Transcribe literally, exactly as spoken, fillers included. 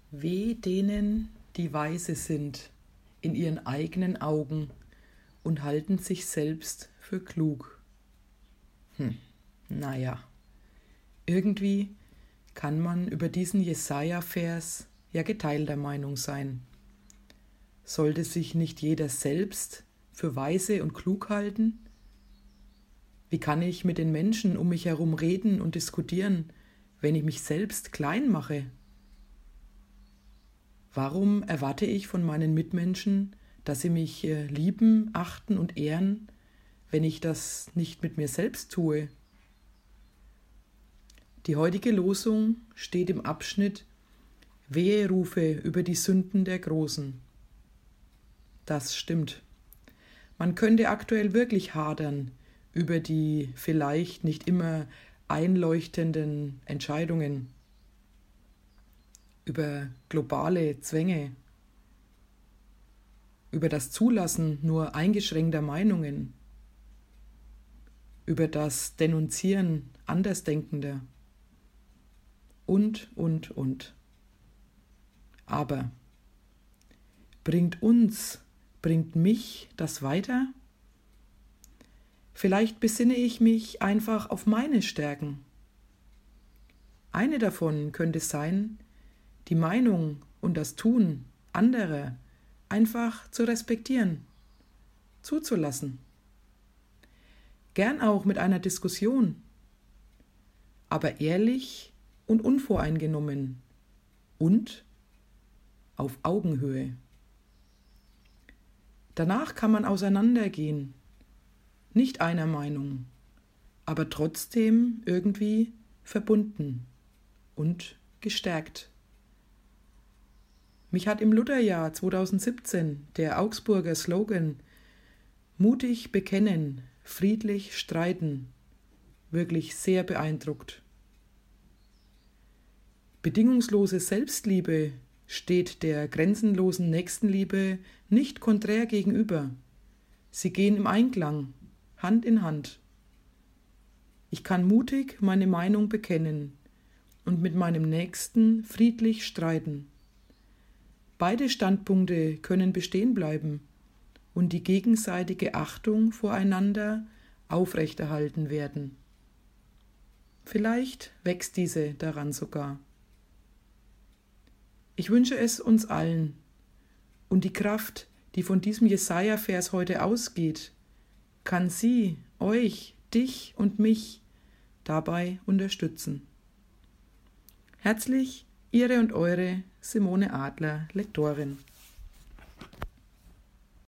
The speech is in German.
Weh denen, die weise sind in ihren eigenen Augen und halten sich selbst für klug. Hm, naja, irgendwie kann man über diesen Jesaja-Vers ja geteilter Meinung sein. Sollte sich nicht jeder selbst für weise und klug halten? Wie kann ich mit den Menschen um mich herum reden und diskutieren, wenn ich mich selbst klein mache? Warum erwarte ich von meinen Mitmenschen, dass sie mich lieben, achten und ehren, wenn ich das nicht mit mir selbst tue? Die heutige Losung steht im Abschnitt Weherufe über die Sünden der Großen. Das stimmt. Man könnte aktuell wirklich hadern über die vielleicht nicht immer einleuchtenden Entscheidungen, über globale Zwänge, über das Zulassen nur eingeschränkter Meinungen, über das Denunzieren Andersdenkender und, und, und. Aber bringt uns, bringt mich das weiter? Vielleicht besinne ich mich einfach auf meine Stärken. Eine davon könnte sein, die Meinung und das Tun anderer einfach zu respektieren, zuzulassen. Gern auch mit einer Diskussion, aber ehrlich und unvoreingenommen und auf Augenhöhe. Danach kann man auseinandergehen, nicht einer Meinung, aber trotzdem irgendwie verbunden und gestärkt. Mich hat im Lutherjahr zweitausendsiebzehn der Augsburger Slogan „Mutig bekennen, friedlich streiten“ wirklich sehr beeindruckt. Bedingungslose Selbstliebe steht der grenzenlosen Nächstenliebe nicht konträr gegenüber. Sie gehen im Einklang, Hand in Hand. Ich kann mutig meine Meinung bekennen und mit meinem Nächsten friedlich streiten. Beide Standpunkte können bestehen bleiben und die gegenseitige Achtung voreinander aufrechterhalten werden. Vielleicht wächst diese daran sogar. Ich wünsche es uns allen und die Kraft, die von diesem Jesaja-Vers heute ausgeht, kann Sie, euch, dich und mich dabei unterstützen. Herzlich, Ihre und eure Simone Adler, Lektorin.